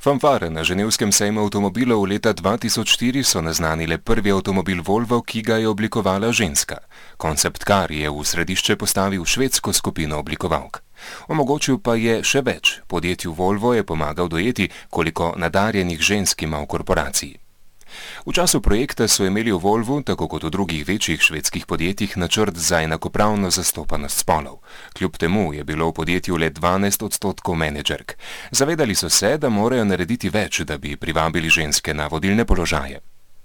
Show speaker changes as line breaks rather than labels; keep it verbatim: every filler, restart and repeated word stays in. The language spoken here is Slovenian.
Fanfare na ženevskem sejmu avtomobilov leta dva tisoč štiri so naznanile prvi avtomobil Volvo, ki ga je oblikovala ženska. Koncept car je v središče postavil švedsko skupino oblikovalk. Omogočil pa je še več. Podjetju Volvo je pomagal dojeti, koliko nadarjenih žensk ima v korporaciji. V času projekta so imeli v Volvu, tako kot v drugih večjih švedskih podjetjih, načrt za enakopravno zastopanost spolov. Kljub temu je bilo v podjetju le dvanajst odstotkov menedžerk. Zavedali so se, da morajo narediti več, da bi privabili ženske na vodilne položaje.